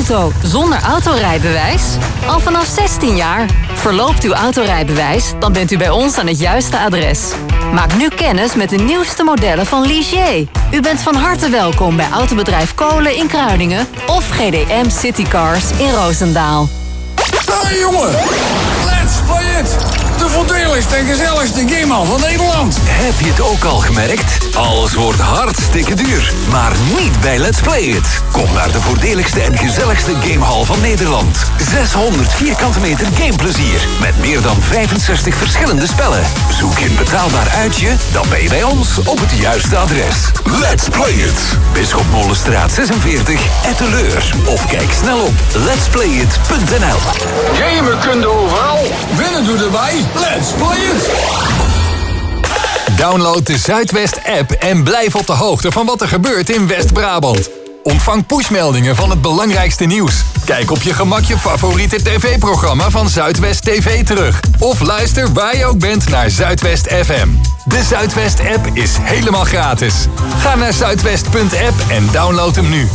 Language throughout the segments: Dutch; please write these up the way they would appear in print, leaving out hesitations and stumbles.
auto zonder autorijbewijs? Al vanaf 16 jaar. Verloopt uw autorijbewijs, dan bent u bij ons aan het juiste adres. Maak nu kennis met de nieuwste modellen van Ligier. U bent van harte welkom bij Autobedrijf Kolen in Kruiningen of GDM Citycars in Roosendaal. Hey jongen, let's play it! De voordeligste en gezelligste gamehal van Nederland. Heb je het ook al gemerkt? Alles wordt hartstikke duur. Maar niet bij Let's Play It. Kom naar de voordeligste en gezelligste gamehal van Nederland. 600 vierkante meter gameplezier. Met meer dan 65 verschillende spellen. Zoek je een betaalbaar uitje? Dan ben je bij ons op het juiste adres. Let's Play It. Bisschop Molenstraat 46, Etteleur. Of kijk snel op letsplayit.nl. Gamen kun je overal. Winnen doe erbij. Let's play it! Download de Zuidwest-app en blijf op de hoogte van wat er gebeurt in West-Brabant. Ontvang pushmeldingen van het belangrijkste nieuws. Kijk op je gemak je favoriete tv-programma van Zuidwest TV terug. Of luister waar je ook bent naar Zuidwest FM. De Zuidwest-app is helemaal gratis. Ga naar zuidwest.app en download hem nu.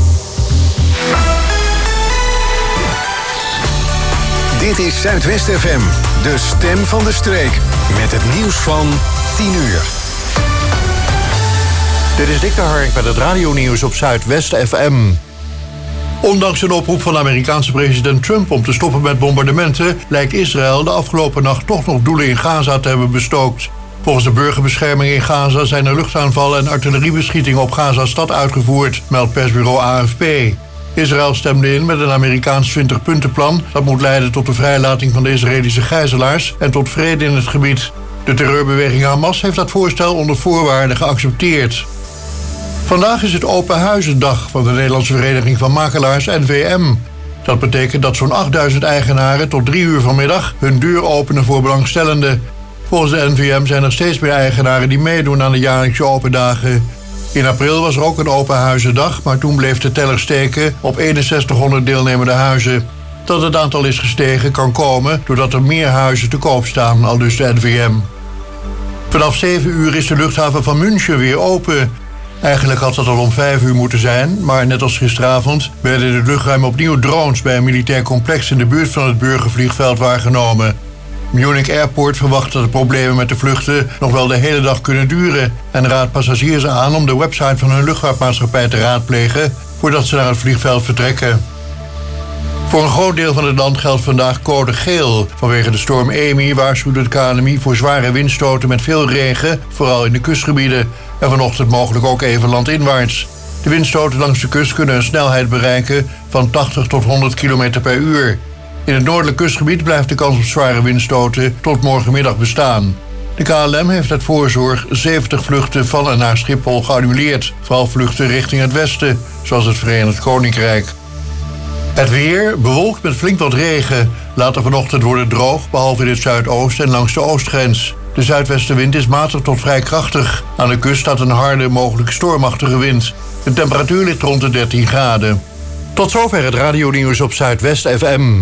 Dit is Zuidwest FM, de stem van de streek. Met het nieuws van 10 uur. Dit is Dick de Hark met het radionieuws op Zuidwest FM. Ondanks een oproep van de Amerikaanse president Trump om te stoppen met bombardementen, lijkt Israël de afgelopen nacht toch nog doelen in Gaza te hebben bestookt. Volgens de burgerbescherming in Gaza zijn er luchtaanvallen en artilleriebeschietingen op Gaza-stad uitgevoerd, meldt persbureau AFP. Israël stemde in met een Amerikaans 20-puntenplan dat moet leiden tot de vrijlating van de Israëlische gijzelaars en tot vrede in het gebied. De terreurbeweging Hamas heeft dat voorstel onder voorwaarden geaccepteerd. Vandaag is het Open Huizendag van de Nederlandse Vereniging van Makelaars NVM. Dat betekent dat zo'n 8000 eigenaren tot 3 uur vanmiddag hun deur openen voor belangstellenden. Volgens de NVM zijn er steeds meer eigenaren die meedoen aan de jaarlijkse open dagen. In april was er ook een Open Huizendag, maar toen bleef de teller steken op 6100 deelnemende huizen. Dat het aantal is gestegen kan komen doordat er meer huizen te koop staan, aldus de NVM. Vanaf 7 uur is de luchthaven van München weer open. Eigenlijk had dat al om 5 uur moeten zijn, maar net als gisteravond werden in het luchtruim opnieuw drones bij een militair complex in de buurt van het burgervliegveld waargenomen. Munich Airport verwacht dat de problemen met de vluchten nog wel de hele dag kunnen duren en raadt passagiers aan om de website van hun luchtvaartmaatschappij te raadplegen voordat ze naar het vliegveld vertrekken. Voor een groot deel van het land geldt vandaag code geel. Vanwege de storm Amy waarschuwde het KNMI voor zware windstoten met veel regen, vooral in de kustgebieden, en vanochtend mogelijk ook even landinwaarts. De windstoten langs de kust kunnen een snelheid bereiken van 80 tot 100 km per uur. In het noordelijk kustgebied blijft de kans op zware windstoten tot morgenmiddag bestaan. De KLM heeft uit voorzorg 70 vluchten van en naar Schiphol geannuleerd. Vooral vluchten richting het westen, zoals het Verenigd Koninkrijk. Het weer, bewolkt met flink wat regen. Later vanochtend wordt het droog, behalve in het zuidoosten en langs de oostgrens. De zuidwestenwind is matig tot vrij krachtig. Aan de kust staat een harde, mogelijk stormachtige wind. De temperatuur ligt rond de 13 graden. Tot zover het radionieuws op Zuidwest FM.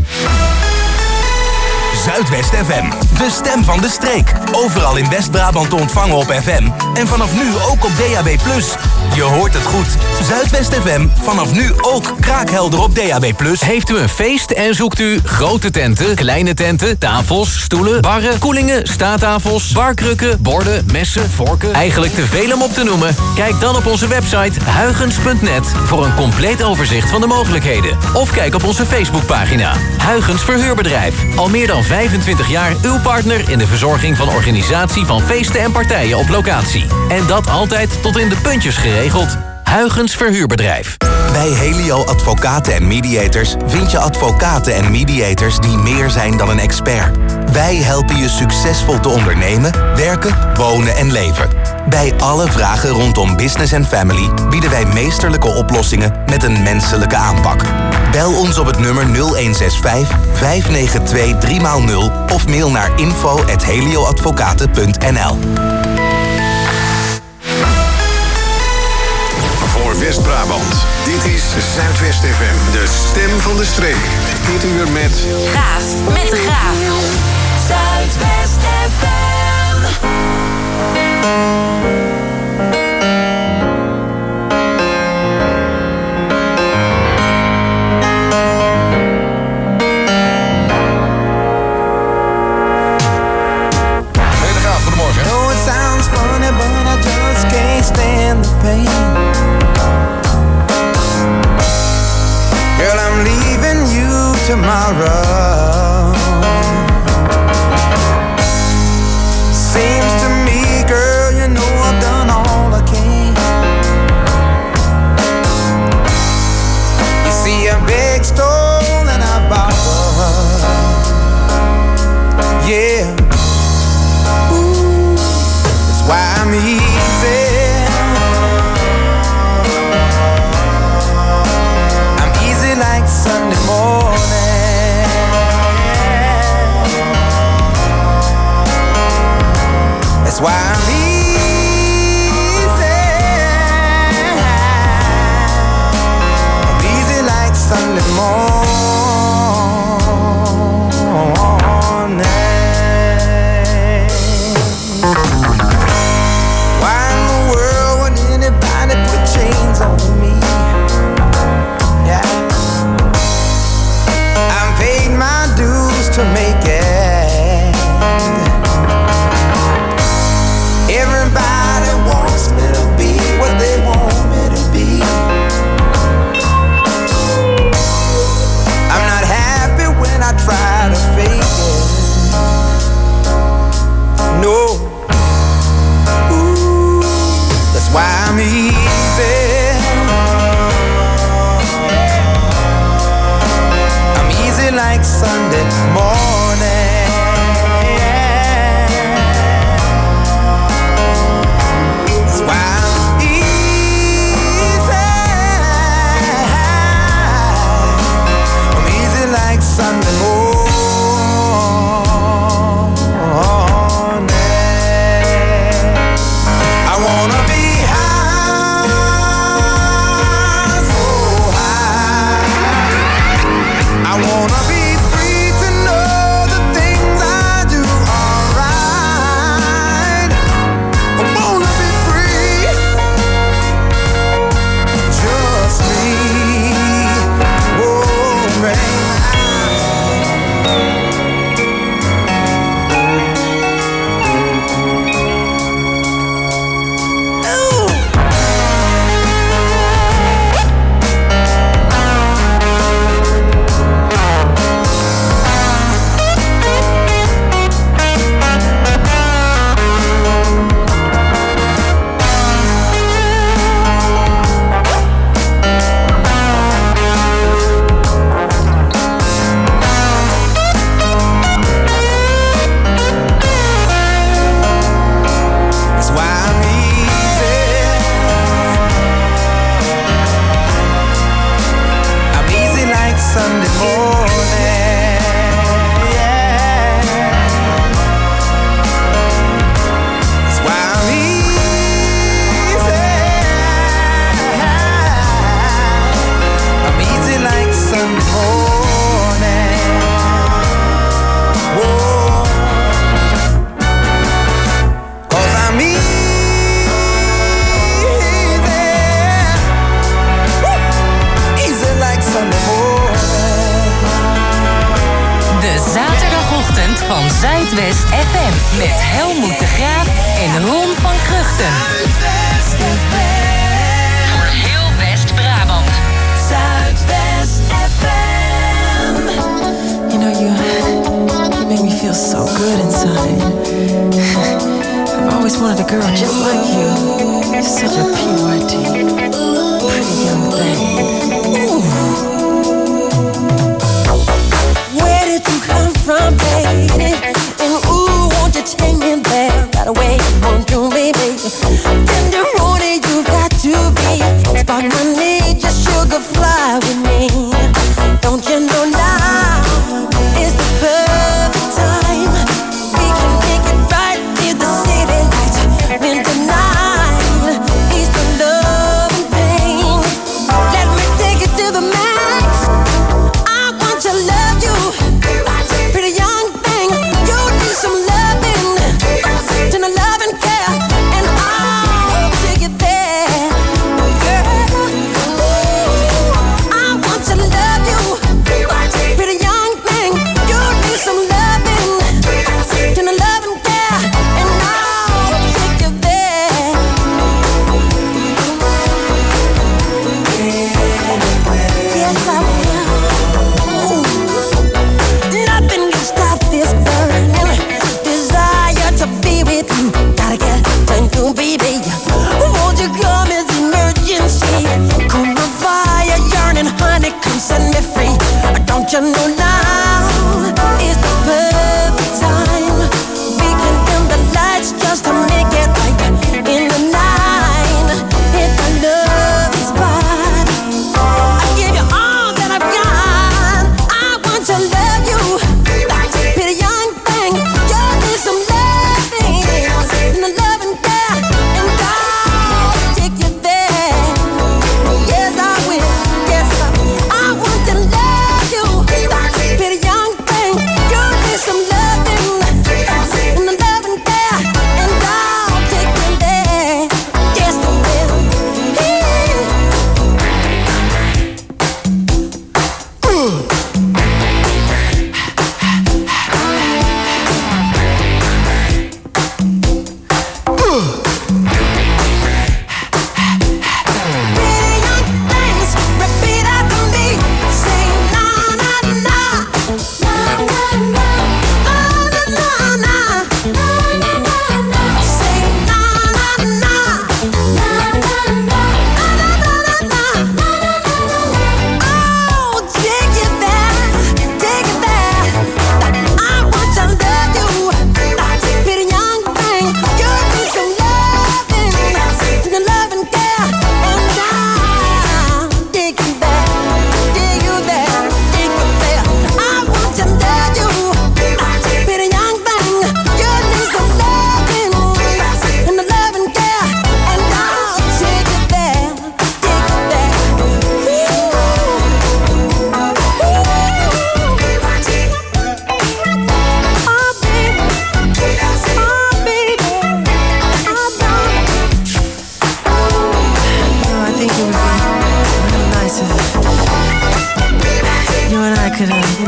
Zuidwest FM, de stem van de streek. Overal in West-Brabant te ontvangen op FM. En vanaf nu ook op DAB+. Je hoort het goed. Zuidwest FM, vanaf nu ook kraakhelder op DAB+. Heeft u een feest en zoekt u grote tenten, kleine tenten, tafels, stoelen, barren, koelingen, staattafels, barkrukken, borden, messen, vorken? Eigenlijk te veel om op te noemen? Kijk dan op onze website huygens.net voor een compleet overzicht van de mogelijkheden. Of kijk op onze Facebookpagina. Huygens Verhuurbedrijf. Al meer dan 25 jaar uw partner in de verzorging van organisatie van feesten en partijen op locatie. En dat altijd tot in de puntjes geregeld. Huygens Verhuurbedrijf. Bij Helio Advocaten en Mediators vind je advocaten en mediators die meer zijn dan een expert. Wij helpen je succesvol te ondernemen, werken, wonen en leven. Bij alle vragen rondom business en family bieden wij meesterlijke oplossingen met een menselijke aanpak. Bel ons op het nummer 0165 592 3x0 of mail naar info@helioadvocaten.nl. Voor West-Brabant, dit is Zuidwest FM, de stem van de streek. Dit uur met Graaf met de Graaf. Zuidwest FM. Sunday morning. That's why I'm easy. I'm easy like Sunday morning. Why in the world would anybody put chains on me? Yeah, I've paid my dues to make it. Everybody wants me to be what they want me to be. I'm not happy when I try to fake it. No. Ooh, that's why I'm easy. I'm easy like Sunday morning. That's why I'm easy. I'm easy like Sunday morning. I wanna be high, so high. I wanna be free to know the things I do are right. I wanna be free, just me. Oh, man. That's why I'm easy. I'm easy like Sunday morning. Yeah. That's why I'm easy. I'm easy like Sunday morning. Whoa. 'Cause I'm easy. Woo. Easy like Sunday morning. De zaterdagochtend van Zuidwest FM. Met Helmoet de Graaf en Ron van Kruchten. Voor heel West-Brabant. Zuidwest FM. You know, you make me feel so good inside. I've always wanted a girl just like you. You're such a purity, pretty young thing. Ooh. Where did you come from, baby? And ooh, won't you take me there right away? Won't you, baby? Tenderoni, you've got to be. Spark my need, just sugar fly with me. Don't you know now is the perfect time? We can make it right near the city lights. Winter night is the love and pain. Let me take it to the max. I want to love you, pretty young thing. You need some loving, to love and care, and I'll take it there, girl. Ooh, I want to love you, pretty young thing. You need some loving, to love and care, and I'll take you there. Yes, I will. Ooh. Nothing can stop this burning desire to be with you. Gotta get to you, baby. Won't you come as emergency? Come the fire yearning, honey, come set me free. Don't you know now is the perfect time? We can dim the lights just to make it right in the night. Hit the love spot. I give you all that I've got.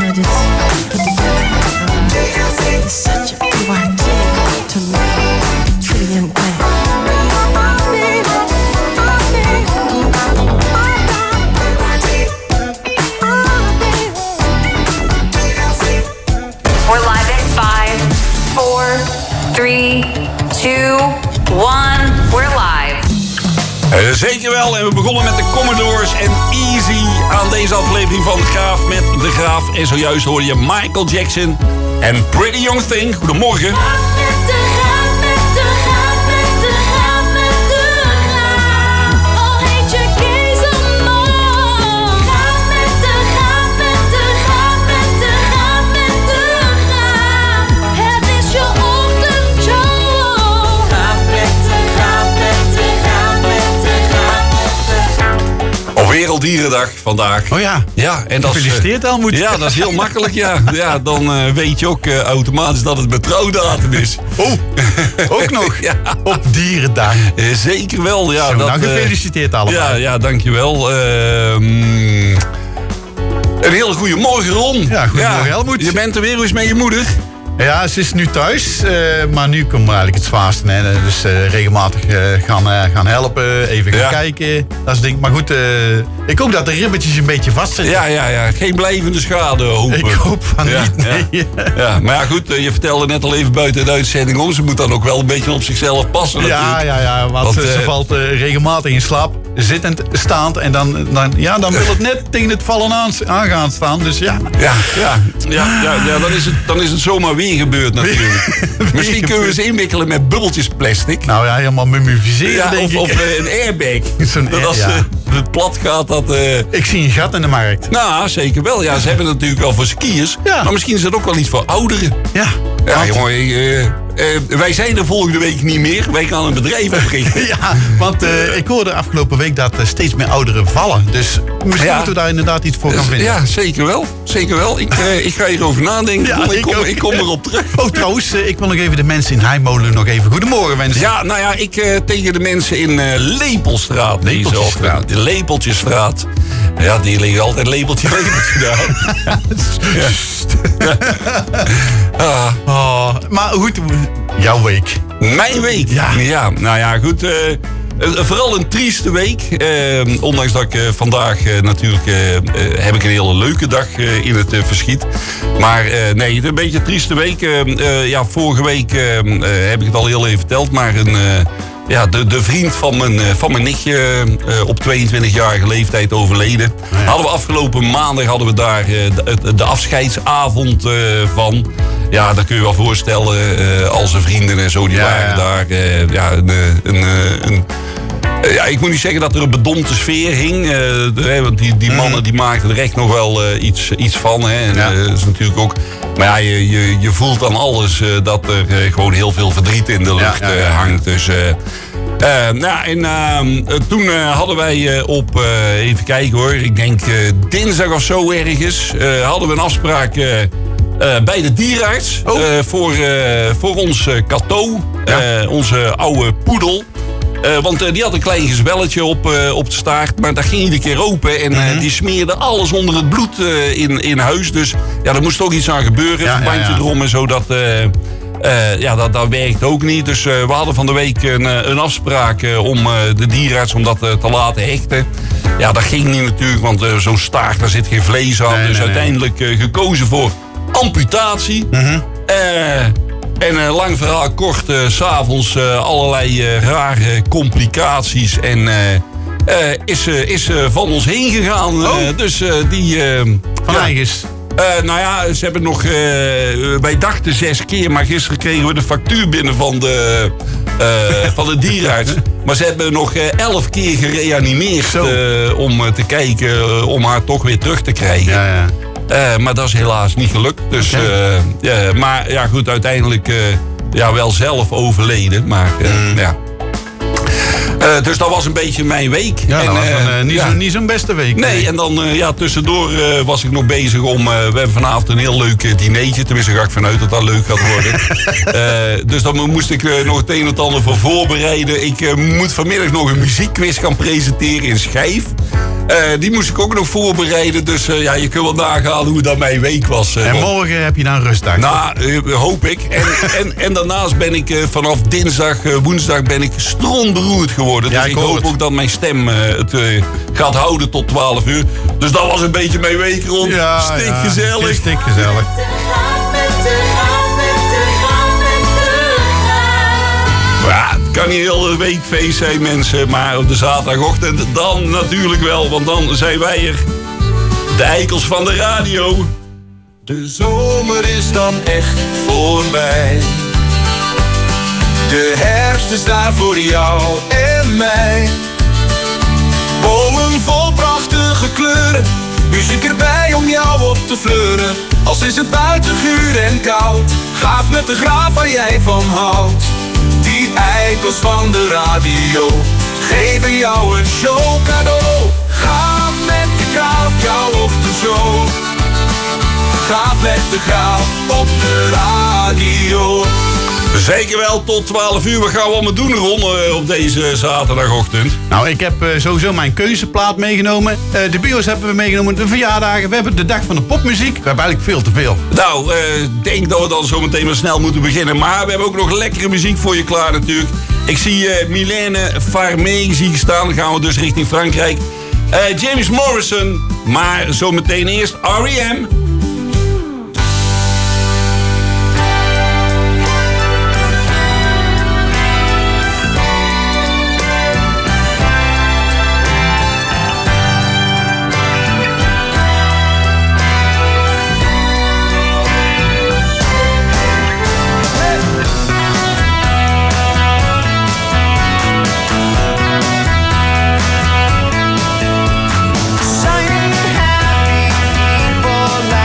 wanna just put together. It's such a BYT to me. Pretty young thing. We're live in 5, 4, 3, 2, 1. We're live. Zeker wel. En we begonnen met de Commodores en Easy aan deze aflevering van Graaf met De Graaf. En zojuist hoorde je Michael Jackson en Pretty Young Thing. Goedemorgen. Werelddierendag vandaag. Oh ja. Ja, en dat gefeliciteerd Helmoet. Ja, dat is heel makkelijk, ja. Ja, dan weet je ook automatisch dat het betrouwdatum is. Oh, ook nog? Ja. Op Dierendag. Zeker wel, ja. Zo, nou gefeliciteerd allemaal. Ja, dankjewel. Een hele goede morgen, Ron. Ja, goedemorgen Helmoet. Je bent er weer eens met je moeder. Ja, ze is nu thuis, maar nu komt eigenlijk het zwaarste. Hè. Dus regelmatig gaan helpen, even gaan kijken, dat soort dingen. Maar goed, ik hoop dat de ribbetjes een beetje vast zitten. Ja. Geen blijvende schade hopen. Ik hoop van niet, nee. Ja. Maar ja, goed, je vertelde net al even buiten de uitzending om. Ze moet dan ook wel een beetje op zichzelf passen natuurlijk. Ja, want ze valt regelmatig in slaap, zittend, staand. En dan wil het net tegen het vallen aan gaan staan. Dus ja. Ja, dan is het zomaar weer gebeurd natuurlijk. Misschien kunnen we ze inwikkelen met bubbeltjes plastic. Nou ja, helemaal mummificeren, denk ik. Of een airbag. Dat als het plat gaat, dat... Ik zie een gat in de markt. Nou, zeker wel. Ja, ze hebben het natuurlijk wel voor skiers. Ja. Maar misschien is dat ook wel iets voor ouderen. Ja, jongen... wij zijn er volgende week niet meer. Wij gaan een bedrijf oprichten. Ja, want ik hoorde afgelopen week dat steeds meer ouderen vallen. Dus misschien moeten we daar inderdaad iets voor gaan vinden. Ja, zeker wel. Zeker wel. Ik ga hierover nadenken. Ja, ik kom erop terug. Oh, trouwens, ik wil nog even de mensen in Heimolen nog even goedemorgen wensen. Ja, nou ja, ik tegen de mensen in Lepelstraat. Lepeltjesstraat. De Lepeltjesstraat. Ja, die liggen altijd lepeltje daar. Maar goed, jouw week. Mijn week? Ja, nou ja, goed. Vooral een trieste week. Ondanks dat ik vandaag natuurlijk heb ik een hele leuke dag in het verschiet. Maar nee, het is een beetje een trieste week. Vorige week heb ik het al heel even verteld. Maar de vriend van mijn nichtje op 22-jarige leeftijd overleden. Ja. Hadden we afgelopen maandag daar de afscheidsavond van. Ja, dat kun je wel voorstellen. Al zijn vrienden en zo, die waren daar. Ik moet niet zeggen dat er een bedompte sfeer hing. Want die mannen die maakten er echt nog wel iets van. Hè. Dat is natuurlijk ook... Maar ja, je voelt aan alles dat er gewoon heel veel verdriet in de lucht hangt. Dus... toen hadden wij op, even kijken hoor, ik denk dinsdag of zo ergens, hadden we een afspraak bij de dierenarts voor ons Cato, onze oude poedel. Want die had een klein gezwelletje op de staart, maar dat ging iedere keer open. En die smeerde alles onder het bloed in huis. Dus ja, er moest ook iets aan gebeuren. Verbandje erom en zo, dat werkt ook niet. Dus we hadden van de week een afspraak om de dierenarts om dat te laten hechten. Ja, dat ging niet natuurlijk, want zo'n staart, daar zit geen vlees aan. Dus uiteindelijk gekozen voor amputatie. En lang verhaal kort, 's avonds allerlei rare complicaties. En is van ons heen gegaan. Dus die... van eigens? Ze hebben nog... wij dachten 6 keer, maar gisteren kregen we de factuur binnen van de dierenarts. Maar ze hebben nog 11 keer gereanimeerd om te kijken, om haar toch weer terug te krijgen. Maar dat is helaas niet gelukt. Dus, maar ja, goed, uiteindelijk wel zelf overleden. Maar dus dat was een beetje mijn week. Ja, en, dat was niet zo'n beste week. Nee, en dan tussendoor was ik nog bezig om... we hebben vanavond een heel leuk dinertje. Tenminste, ga ik vanuit dat dat leuk gaat worden. Dus dan moest ik nog het een en het ander voor voorbereiden. Ik moet vanmiddag nog een muziekquiz gaan presenteren in Schijf. Die moest ik ook nog voorbereiden. Dus ja, je kunt wel nagaan hoe dat mijn week was. En morgen heb je dan rustdag? Nou, hoop ik. En daarnaast ben ik vanaf dinsdag, woensdag ben ik strontberoerd geworden. Dus ik hoop ook dat mijn stem het gaat houden tot 12 uur. Dus dat was een beetje mijn week rond. Ja, stikgezellig. Ja, stikgezellig. Ja, het kan niet heel de week feest zijn, mensen. Maar op de zaterdagochtend dan natuurlijk wel. Want dan zijn wij er. De eikels van de radio. De zomer is dan echt voorbij. De herfst is daar voor jou en mij. Bomen vol prachtige kleuren. Muziek erbij om jou op te fleuren. Als is het buiten guur en koud. Gaaf met de graaf waar jij van houdt. Die eikels van de radio geven jou een show cadeau. Gaaf met de graaf, jouw ochtendshow. Gaaf met de graaf op de radio. Zeker wel, tot 12 uur. Wat gaan we allemaal doen, Ron, op deze zaterdagochtend? Nou, ik heb sowieso mijn keuzeplaat meegenomen. De bio's hebben we meegenomen, de verjaardagen. We hebben de dag van de popmuziek. We hebben eigenlijk veel te veel. Nou, denk dat we dan zo meteen maar snel moeten beginnen. Maar we hebben ook nog lekkere muziek voor je klaar natuurlijk. Ik zie Mylène Farmer staan. Dan gaan we dus richting Frankrijk. James Morrison. Maar zo meteen eerst R.E.M. Shining happy people.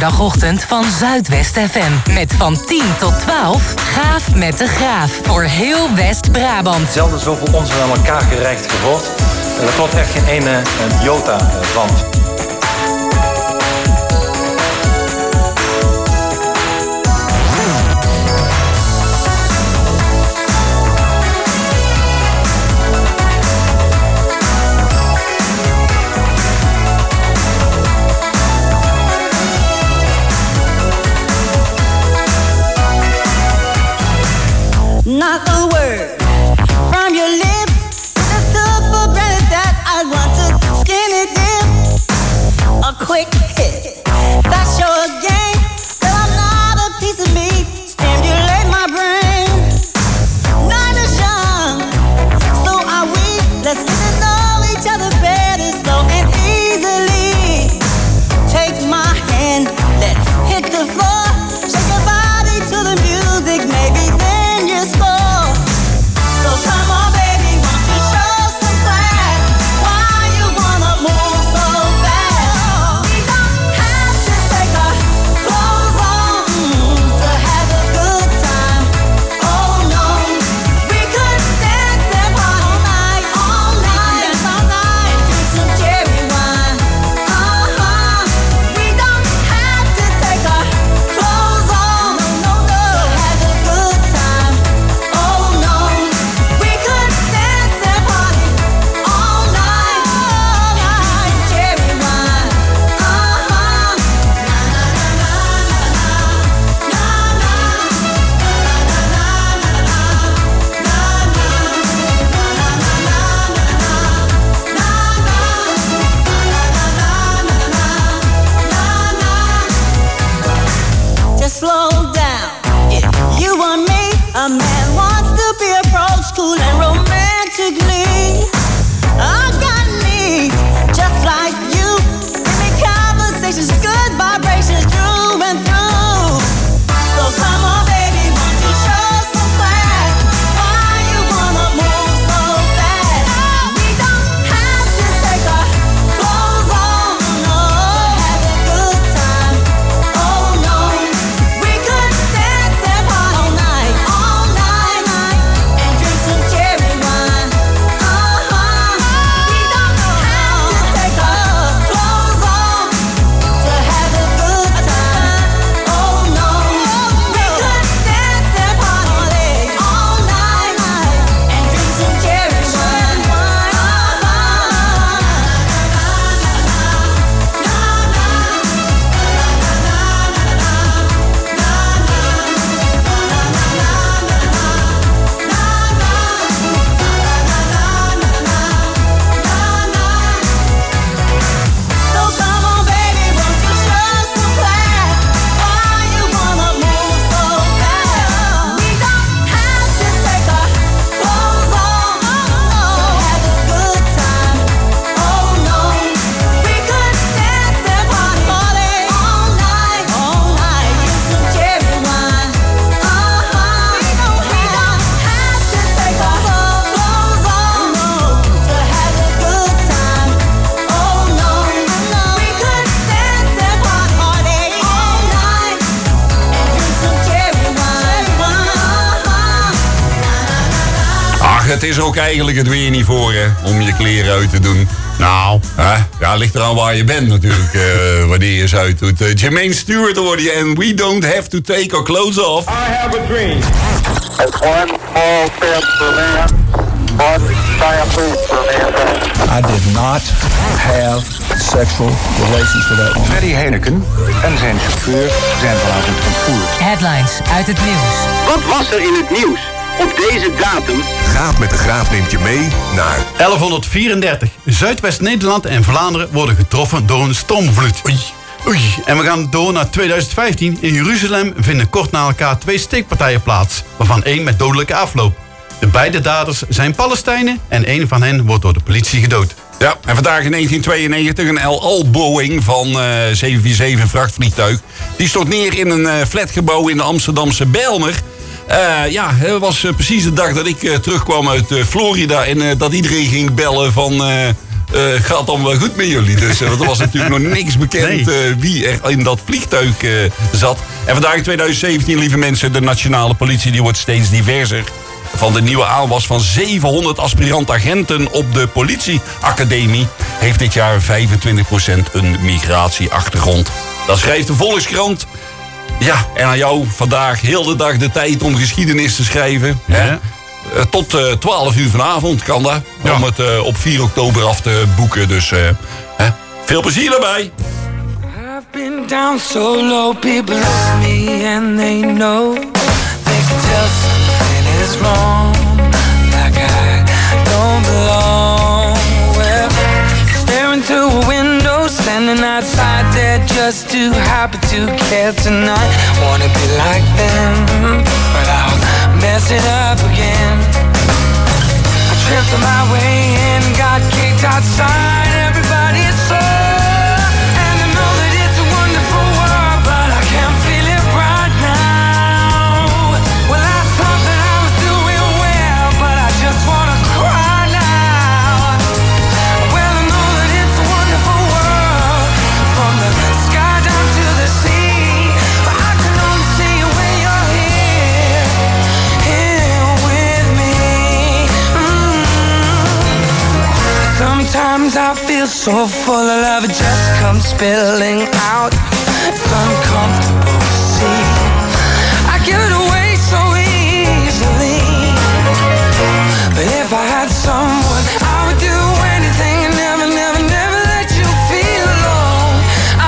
zaterdagochtend van Zuidwest FM. Met van 10 tot 12 Gaaf met de Graaf. Voor heel West-Brabant. Zelden zoveel onzin aan elkaar gereikt gehoord. En daar klopt echt geen ene jota van. Not a word from your lips. Just took for granted that I want to skinny dip. A quick hit. That's your game. Girl, I'm not a piece of meat. Stimulate my brain. Night is young, so are we. Let's get to know each other better, slow and easily. Take my hand, let's hit the floor. Shake your body to the music, maybe then you score. So come on, baby, won't you show some class? Why you wanna move so fast? We don't have to take our clothes on to have a good time. Oh no, we could dance and party all night, all night, and drink some cherry wine. We don't have to take our clothes on, no, to have a good time. Oh no, we could dance and party all night, and drink some cherry wine. Just slow down. If you want me, a man wants to be approached cool and romantically. I got needs just like you. Give me conversations, good vibrations through and through. So come on, baby, won't you show some class? Why you wanna move so fast? We don't have to take our clothes on, no, have a good time. Oh no, we could dance and party all night, and drink some cherry wine. We don't have to take our clothes on to have a good time. Oh no, we could dance and party all night, and drink some cherry wine. So come on, baby, won't you show some class? Why you wanna move so fast? We don't have to take our clothes on, to have a good time. Oh no, we could dance and party all night, drink some cherry wine. We don't have to take our clothes on, to have a good time. Oh no, we could dance and party all night, and drink some cherry wine. Ach, het is ook eigenlijk het weer niet voor, hè, om je kleren uit te doen. Nou, ja, ligt eraan waar je bent natuurlijk, wanneer je ze uit doet. Jermaine Stewart hoorde je en We Don't Have to Take Our Clothes Off. I have a dream. It's one small step for man, one giant leap for mankind. I did not have sexual relations with that woman. Freddy Heineken en zijn chauffeur zijn vanavond ontvoerd. Headlines uit het nieuws. Wat was er in het nieuws op deze datum? Gaaf met de Graaf neemt je mee naar 1134. Zuidwest-Nederland en Vlaanderen worden getroffen door een stormvloed. Oei. En we gaan door naar 2015. In Jeruzalem vinden kort na elkaar 2 steekpartijen plaats, waarvan 1 met dodelijke afloop. De beide daders zijn Palestijnen en 1 van hen wordt door de politie gedood. Ja, en vandaag in 1992 een El Al Boeing van 747 vrachtvliegtuig. Die stort neer in een flatgebouw in de Amsterdamse Bijlmer. Het was precies de dag dat ik terugkwam uit Florida en dat iedereen ging bellen van... gaat dan wel goed met jullie. Dus want er was natuurlijk nog niks bekend wie er in dat vliegtuig zat. En vandaag in 2017, lieve mensen, de nationale politie die wordt steeds diverser. Van de nieuwe aanwas van 700 aspirant-agenten op de politieacademie heeft dit jaar 25% een migratieachtergrond. Dat schrijft de Volkskrant. Ja, en aan jou vandaag heel de dag de tijd om geschiedenis te schrijven. Ja. Hè? Tot 12 uur vanavond kan dat. Ja. Om het op 4 oktober af te boeken. Dus veel plezier daarbij. I've been down so low, people love me and they know. They can tell something is wrong, like I don't belong. Well, staring through a window, standing outside there just too happy to care tonight. Wanna be like them, but I'll mess it up again. I tripped on my way in, got kicked outside, everybody is so. And I know that it's a wonderful world, but I can't feel it right now. Well, I thought that I was doing well, but I just wanna cry now. Well, I know that it's a wonderful world, from the sky down to the sea, but I can only see you when you're here, here with me. Sometimes I feel so full of love, it just comes spilling out. It's uncomfortable to see. I give it away so easily, but if I had someone, I would do anything and never, never, never let you feel alone.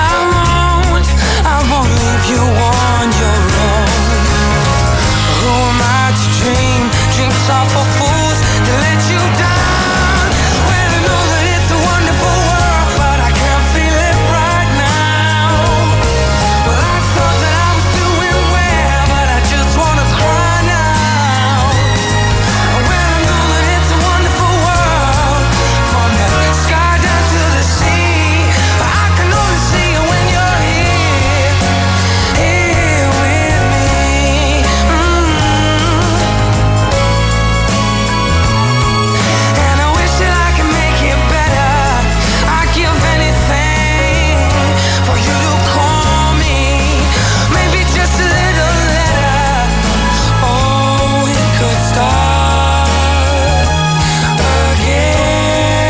I won't leave you on your own. Who am I to dream dreams are for fools to let you down? Well, I know that it's a wonderful world, but I can't feel it right now. Well, I thought that I was doing well, but I just wanna cry now. Well, I know that it's a wonderful world, from the sky down to the sea, but I can only see you when you're here, here with me. And I wish that I could make it better. I'd give anything for you to call me, maybe just a little letter. Oh, we could start again.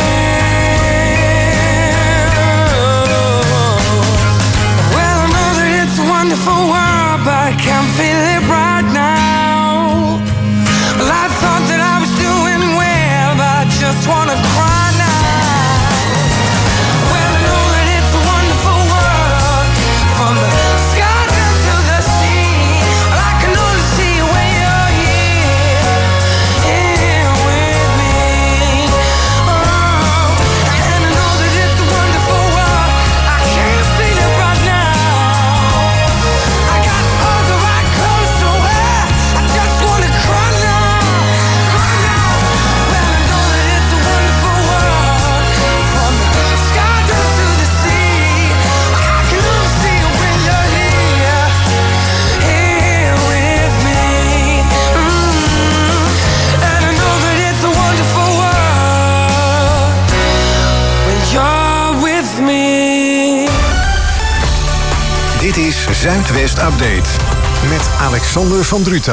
Well, I know that it's a wonderful world, but I can't feel it right now. Well, I thought that I was doing well, but I just wanna cry now. Well, I know that it's a wonderful world, from the sky down to the sea, but I can only see you when you're here, here with me. Oh, and I know that it's a wonderful world, I can't feel it right now. I got all the right clothes to wear, I just wanna cry now, cry now. Well, I know that it's a wonderful world, from the sky down to the sea, I can only see you when you're here, here with me. And I know that it's a wonderful world, when you're with me. Dit is Zuidwest Update met Alexander van Druten.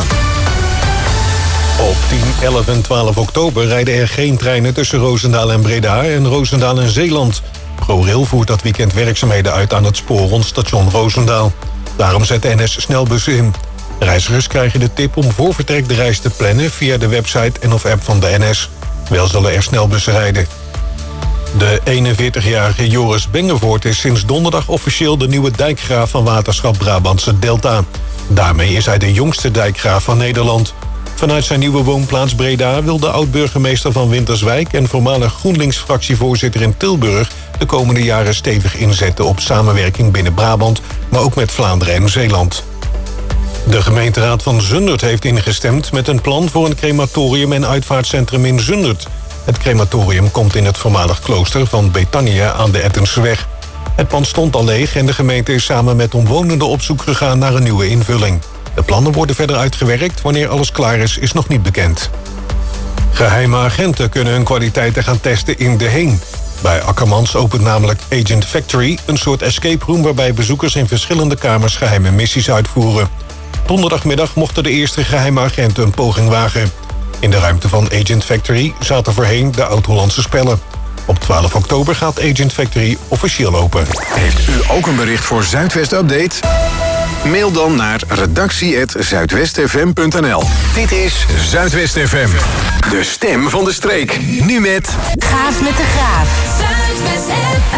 Op 10, 11 en 12 oktober rijden er geen treinen tussen Roosendaal en Breda en Roosendaal en Zeeland. ProRail voert dat weekend werkzaamheden uit aan het spoor rond station Roosendaal. Daarom zet de NS snelbussen in. Reizigers krijgen de tip om voor vertrek de reis te plannen via de website en of app van de NS. Wel zullen er snelbussen rijden. De 41-jarige Joris Bengevoort is sinds donderdag officieel de nieuwe dijkgraaf van Waterschap Brabantse Delta. Daarmee is hij de jongste dijkgraaf van Nederland. Vanuit zijn nieuwe woonplaats Breda wil de oud-burgemeester van Winterswijk en voormalig GroenLinks-fractievoorzitter in Tilburg de komende jaren stevig inzetten op samenwerking binnen Brabant, maar ook met Vlaanderen en Zeeland. De gemeenteraad van Zundert heeft ingestemd met een plan voor een crematorium en uitvaartcentrum in Zundert. Het crematorium komt in het voormalig klooster van Betania aan de Ettenseweg. Het pand stond al leeg en de gemeente is samen met omwonenden op zoek gegaan naar een nieuwe invulling. De plannen worden verder uitgewerkt. Wanneer alles klaar is nog niet bekend. Geheime agenten kunnen hun kwaliteiten gaan testen in De Heen. Bij Akkermans opent namelijk Agent Factory, een soort escape room waarbij bezoekers in verschillende kamers geheime missies uitvoeren. Donderdagmiddag mochten de eerste geheime agenten een poging wagen. In de ruimte van Agent Factory zaten voorheen de Oud-Hollandse spellen. Op 12 oktober gaat Agent Factory officieel open. Heeft u ook een bericht voor Zuidwest Update? Mail dan naar redactie@zuidwestfm.nl. Dit is Zuidwest FM, de stem van de streek. Nu met Gaaf met de Graaf. Zuidwest FM.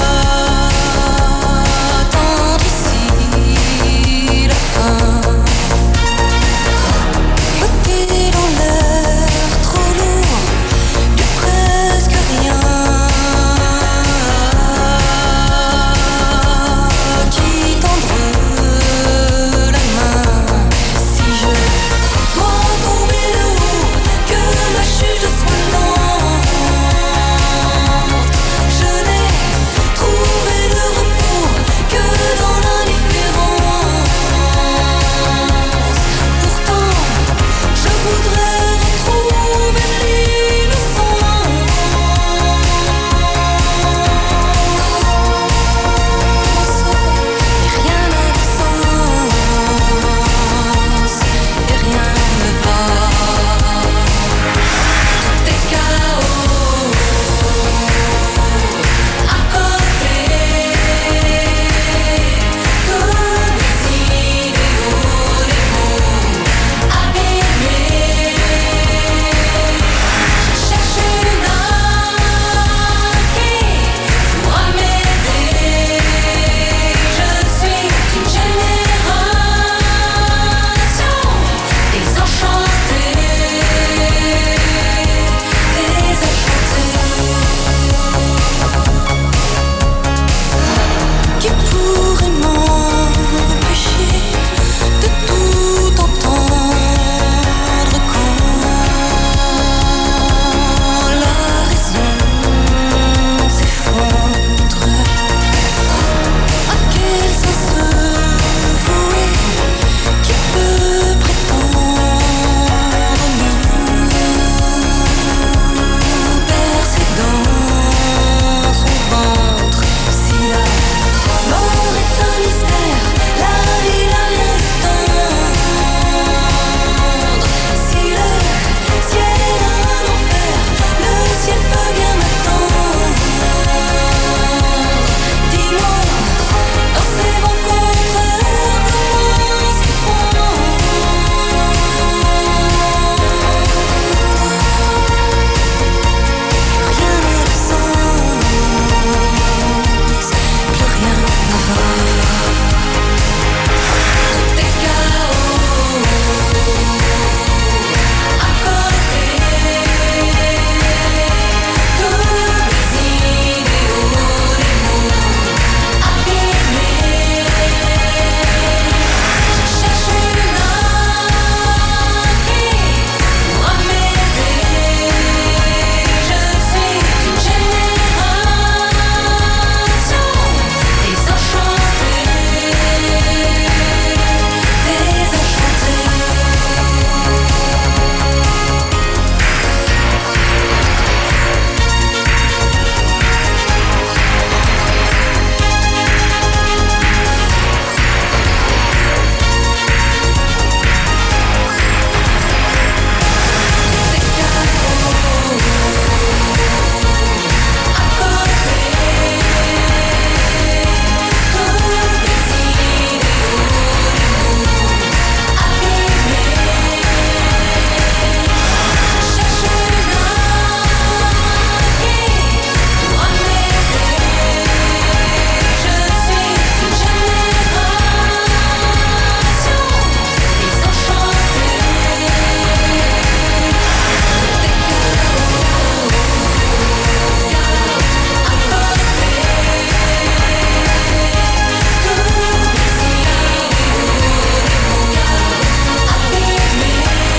Attendre ici la fin.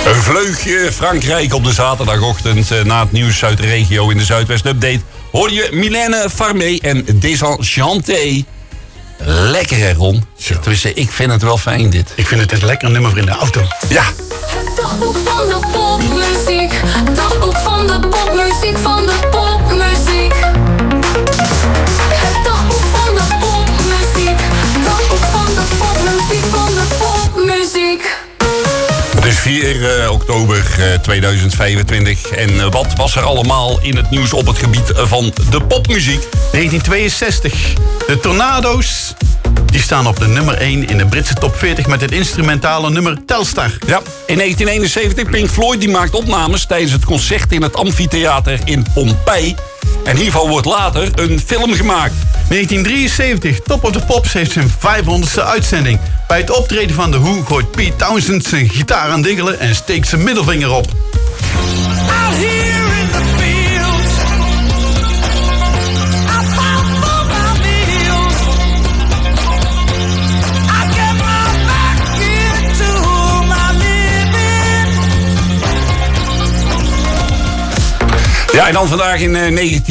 Een vleugje Frankrijk op de zaterdagochtend. Na het nieuws uit de regio in de Zuidwest Update hoor je Mylène Farmer en Desenchanté. Lekker hè, Ron? Tenminste, ik vind het wel fijn dit. Ik vind het een lekker nummer voor in de auto. Ja. Het dagboek van de popmuziek. Het dagboek van de popmuziek, van de popmuziek. Het dagboek van de popmuziek. Het dagboek van de popmuziek, van de popmuziek. Het is 4 oktober 2025 en wat was er allemaal in het nieuws op het gebied van de popmuziek? 1962. De Tornado's die staan op de nummer 1 in de Britse top 40 met het instrumentale nummer Telstar. Ja, in 1971 Pink Floyd die maakt opnames tijdens het concert in het Amfitheater in Pompeii. En hiervan wordt later een film gemaakt. 1973. Top of the Pops heeft zijn 500ste uitzending. Bij het optreden van The Who gooit Pete Townsend zijn gitaar aan diggelen en steekt zijn middelvinger op. Ja, en dan vandaag in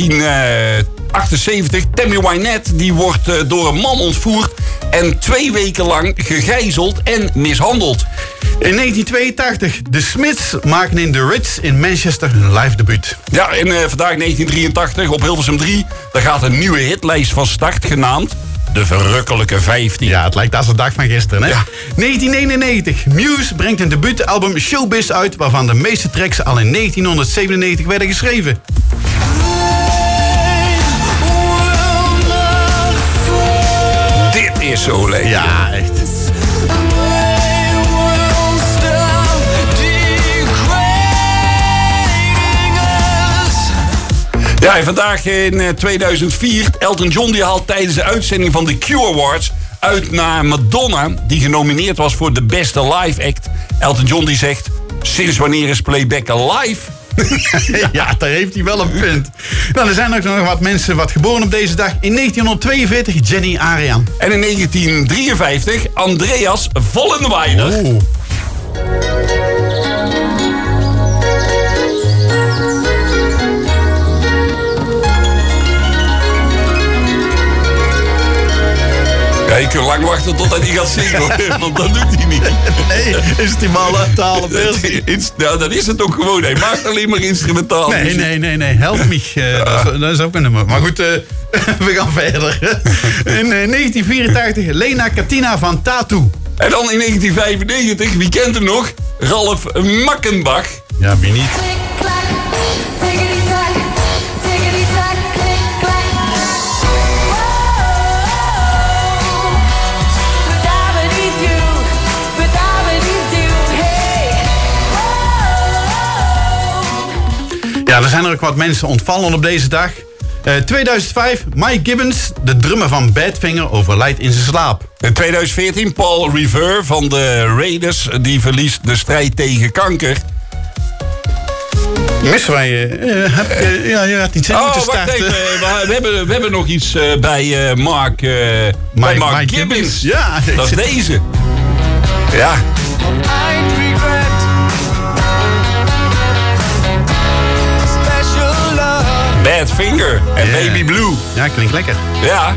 1978. Tammy Wynette die wordt door een man ontvoerd en 2 weken lang gegijzeld en mishandeld. In 1982. De Smiths maken in The Ritz in Manchester hun live debuut. Ja, en vandaag 1983 op Hilversum 3. Daar gaat een nieuwe hitlijst van start genaamd De Verrukkelijke 15. Ja, het lijkt als de dag van gisteren, hè? Ja. 1999. Muse brengt een debuutalbum Showbiz uit, waarvan de meeste tracks al in 1997 werden geschreven. Dit is zo lekker. Ja, echt. Ja, en vandaag in 2004, Elton John die haalt tijdens de uitzending van de Q Awards uit naar Madonna, die genomineerd was voor de beste live act. Elton John die zegt, sinds wanneer is playback alive? Ja, daar heeft hij wel een punt. Nou, er zijn ook nog wat mensen wat geboren op deze dag. In 1942 Jenny Arian. En in 1953 Andreas Vollenweider. Oh. Ja, je kunt lang wachten tot hij gaat zingen, hoor, want dat doet hij niet. Nee, is het die male versie? Nou, dat is het ook gewoon. Hij maakt alleen maar instrumentaal. Nee. Help me. Dat is ook een nummer. Maar goed, we gaan verder. In 1984 Lena Katina van Tattoo. En dan in 1995, wie kent hem nog? Ralf Makkenbach. Ja, wie niet? Ja, er zijn er ook wat mensen ontvallen op deze dag. 2005, Mike Gibbons, de drummer van Badfinger, overlijdt in zijn slaap. In 2014, Paul Revere van de Raiders, die verliest de strijd tegen kanker. Missen wij... je had iets moeten starten. Wacht even, we hebben nog iets bij Mark Gibbons. Ja, dat is deze. Ja. Badfinger en Baby Blue. Ja, klinkt lekker. Ja.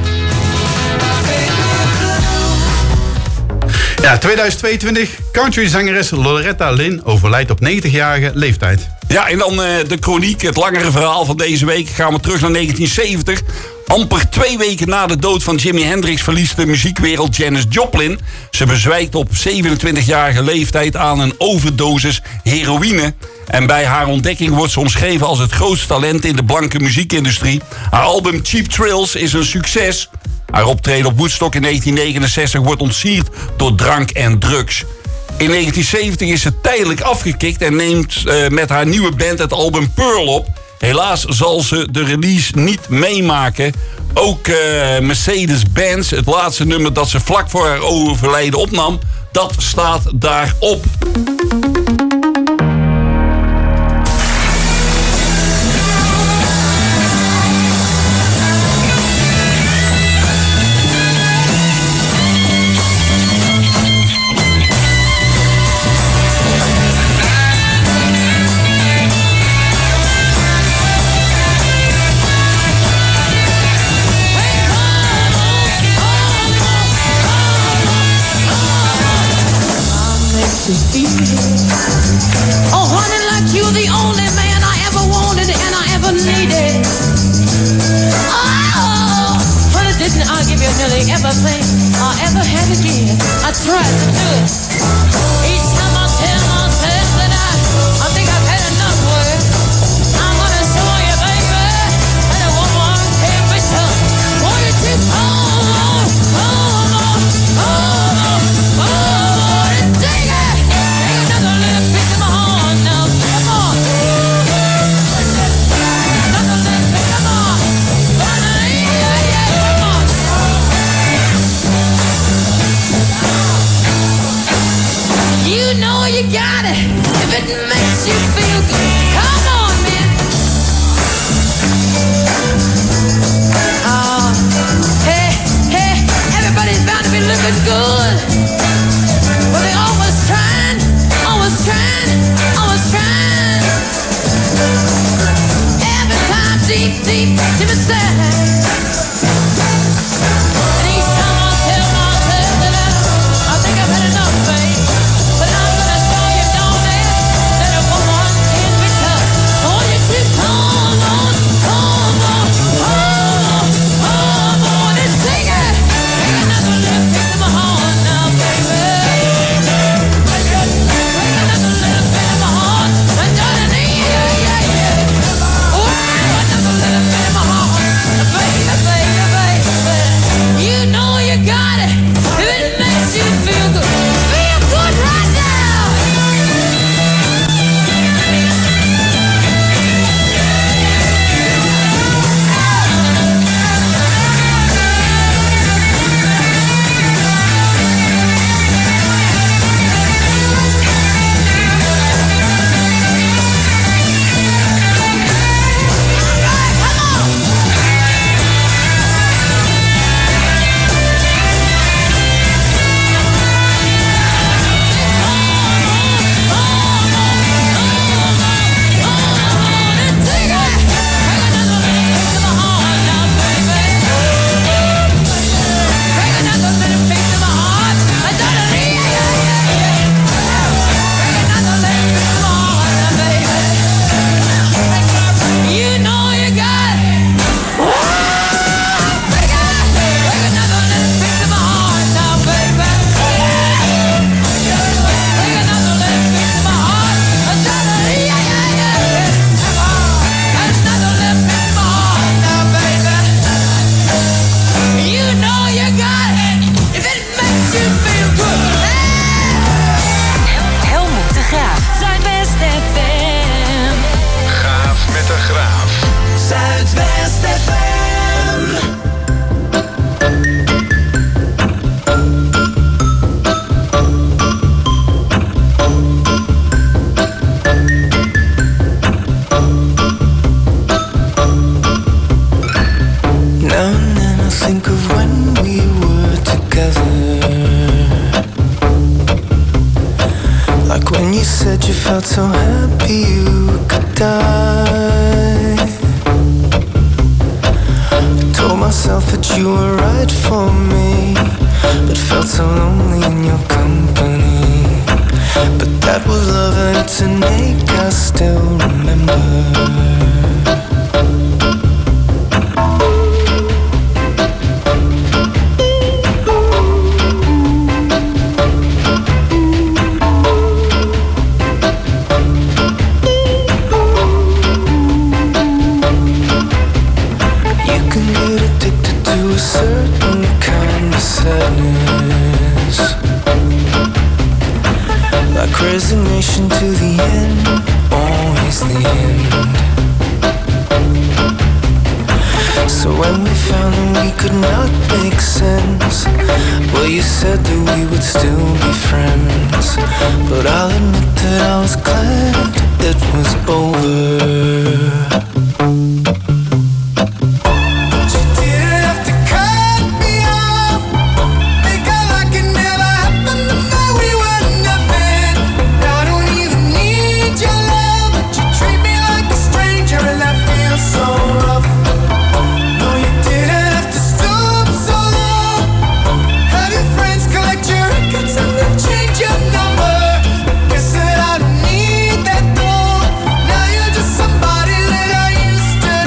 Ja, 2022. Countryzangeres Loretta Lynn overlijdt op 90-jarige leeftijd. Ja, en dan de chroniek, het langere verhaal van deze week. Gaan we terug naar 1970. Amper 2 weken na de dood van Jimi Hendrix verliest de muziekwereld Janis Joplin. Ze bezwijkt op 27-jarige leeftijd aan een overdosis heroïne. En bij haar ontdekking wordt ze omschreven als het grootste talent in de blanke muziekindustrie. Haar album Cheap Thrills is een succes. Haar optreden op Woodstock in 1969 wordt ontsierd door drank en drugs. In 1970 is ze tijdelijk afgekikt en neemt met haar nieuwe band het album Pearl op. Helaas zal ze de release niet meemaken. Ook Mercedes-Benz, het laatste nummer dat ze vlak voor haar overlijden opnam, dat staat daarop. give you nearly everything I ever had to give. I tried to do it. Each time I tell myself that I think I've had enough work. I'm gonna show you, baby, that a woman can be tough. Won't you just hold on, hold on, hold on, hold on, and take it. Take another little piece of my heart now. Come on. Another little piece of my heart. Come on. You know you got it if it makes you feel good. Come on, man. Hey, hey, everybody's bound to be looking good. But they always trying, always trying, always trying. Every time deep, deep, deep inside. And each time I tell myself that I think I've had enough, babe. But I'm gonna show you, don't it, that a woman can be tough. Oh, you too, come on, come on, come on, come on, and take it. Take another little piece of my heart now, baby. Take another little bit of my heart, and darling, yeah. Oh, another little bit of my heart, baby, baby, baby. You know you got it if it makes you feel good. Feel good right now. You know you got it. Take another little piece of my heart now, baby. Take another little piece of my heart. Another little piece of my heart now, baby. You know you got it if it makes you feel good. Helmut de Graaf. Zuidwest FM. Gaaf met de Graaf. Zuidwest FM. Now and then I think of when we were together. Like when you said you felt so happy you could die. I told myself that you were right for me, but felt so lonely in your company. But that was love and it's an ache I still remember. You can get addicted to a certain kind of sadness, like resignation to the end, always the end. So when we found that we could not make sense, well, you said that we would still be friends. But I'll admit that I was glad it was over. Somebody that I used to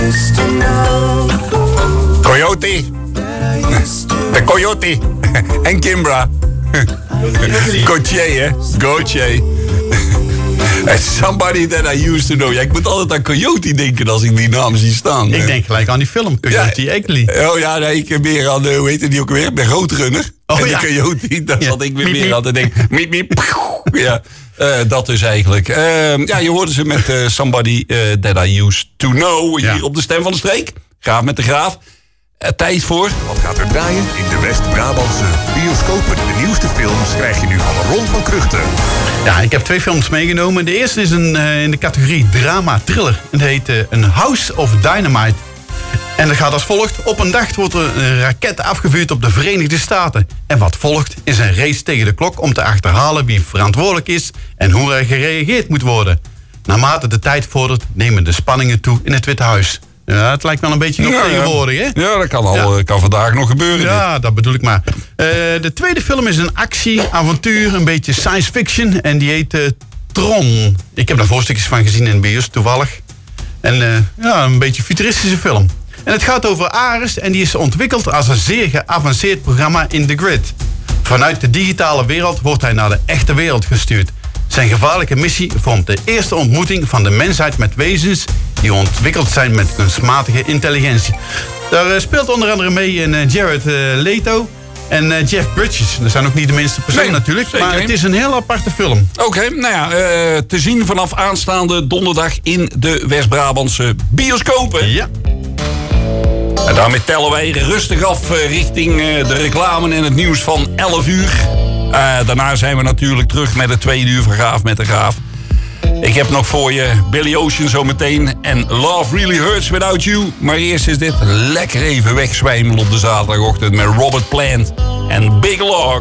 Coyote. De Coyote. En Kimbra. Gautier, hè? Gautier. Somebody that I used to know. Ja, ik moet altijd aan Coyote denken als ik die naam zie staan. Ik denk gelijk aan die film, Coyote Ugly. Oh ja, nee, ik heb meer aan, hoe heet die ook weer? De Roadrunner. Oh, en ja. de Coyote, daar zat ik weer meer aan te denken. Miep, miep. Ja, dat dus eigenlijk. Ja, je hoorde ze met Somebody That I Used To Know. Hier op de Stem van de Streek. Graaf met de Graaf. Tijd voor... Wat gaat er draaien in de West-Brabantse bioscopen? De nieuwste films krijg je nu van Ron van Kruchten. Ja, ik heb 2 films meegenomen. De eerste is in de categorie drama-thriller. Het heet een House of Dynamite. En dat gaat als volgt. Op een dag wordt er een raket afgevuurd op de Verenigde Staten. En wat volgt is een race tegen de klok om te achterhalen wie verantwoordelijk is en hoe er gereageerd moet worden. Naarmate de tijd vordert nemen de spanningen toe in het Witte Huis. Ja, het lijkt wel een beetje nog tegenwoordig, hè? Ja, dat kan vandaag nog gebeuren. Ja, dat bedoel ik maar. De tweede film is een actie, avontuur, een beetje science fiction. En die heet Tron. Ik heb daar voorstukjes van gezien in de bios, toevallig. En ja, een beetje futuristische film. En het gaat over Ares en die is ontwikkeld als een zeer geavanceerd programma in The Grid. Vanuit de digitale wereld wordt hij naar de echte wereld gestuurd. Zijn gevaarlijke missie vormt de eerste ontmoeting van de mensheid met wezens die ontwikkeld zijn met kunstmatige intelligentie. Daar speelt onder andere mee Jared Leto en Jeff Bridges. Dat zijn ook niet de minste personen natuurlijk, zeker. Maar het is een heel aparte film. Oké, nou ja, te zien vanaf aanstaande donderdag in de West-Brabantse bioscopen. Ja. En daarmee tellen wij rustig af richting de reclame en het nieuws van 11 uur. Daarna zijn we natuurlijk terug met het 2 uur van Graaf met de Graaf. Ik heb nog voor je Billy Ocean zometeen en Love Really Hurts Without You. Maar eerst is dit lekker even wegzwijmelen op de zaterdagochtend met Robert Plant en Big Log.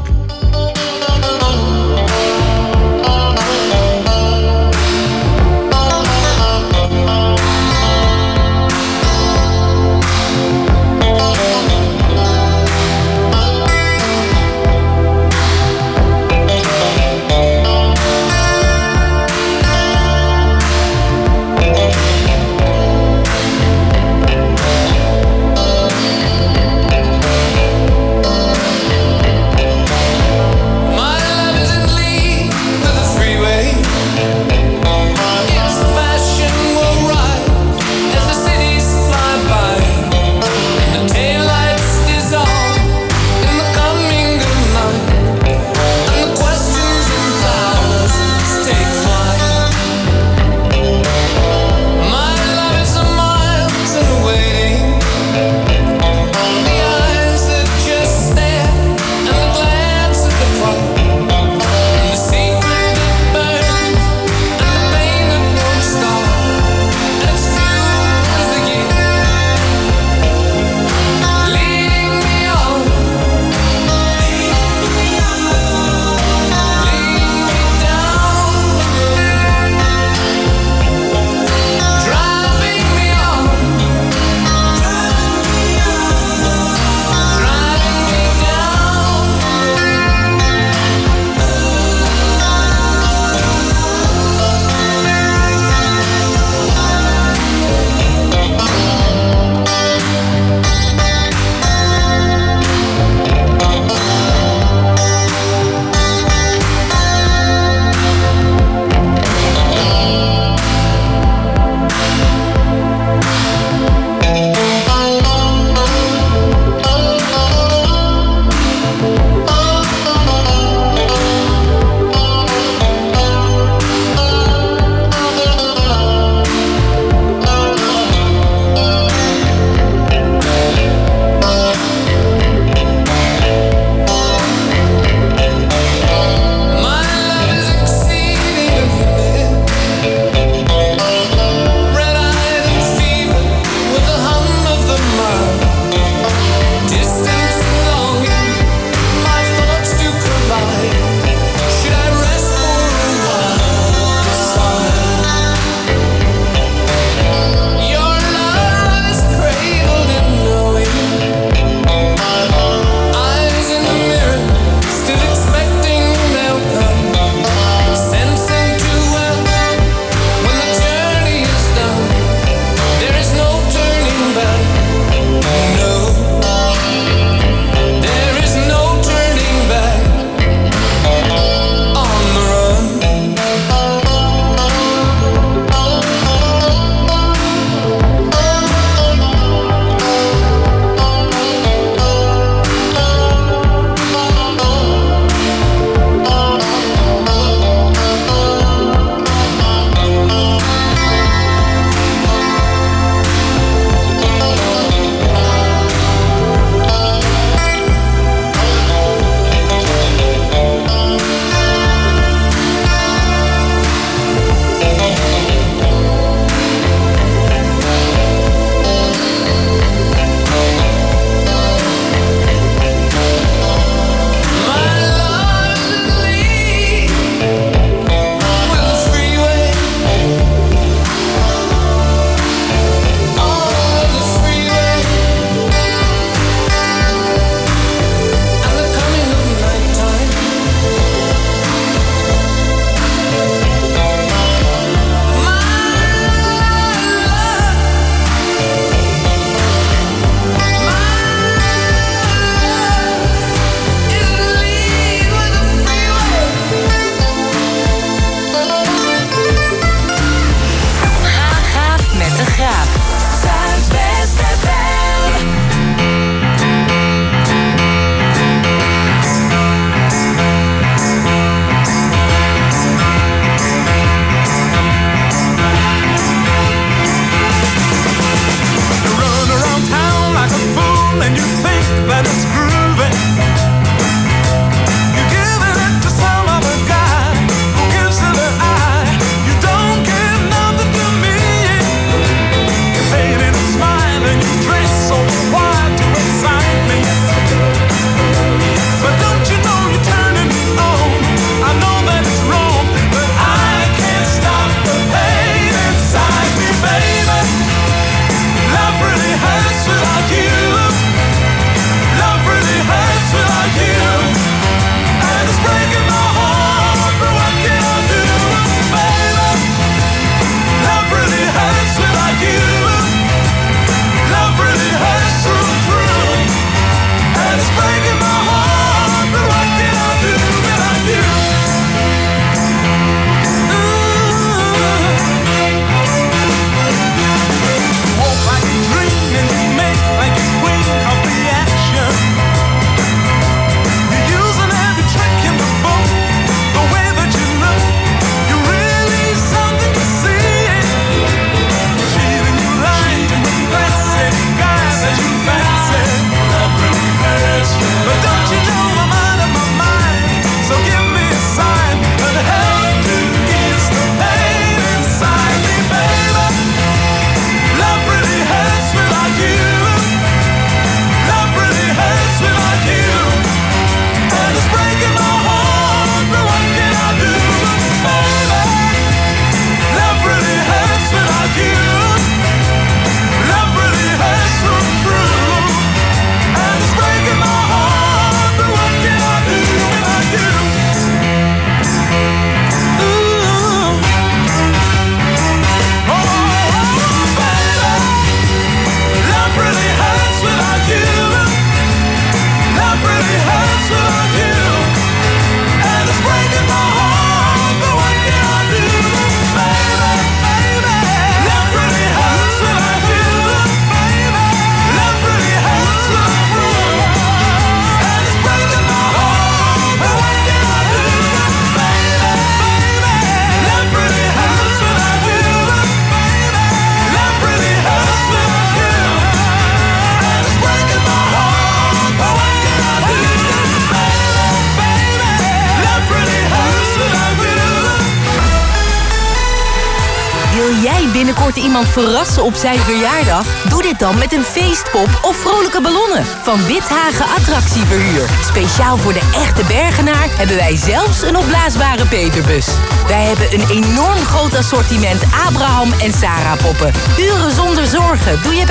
binnenkort iemand verrassen op zijn verjaardag? Doe dit dan met een feestpop of vrolijke ballonnen van Withagen Attractieverhuur. Speciaal voor de echte Bergenaar hebben wij zelfs een opblaasbare Peterbus. Wij hebben een enorm groot assortiment Abraham en Sarah poppen. Uren zonder zorgen doe je bij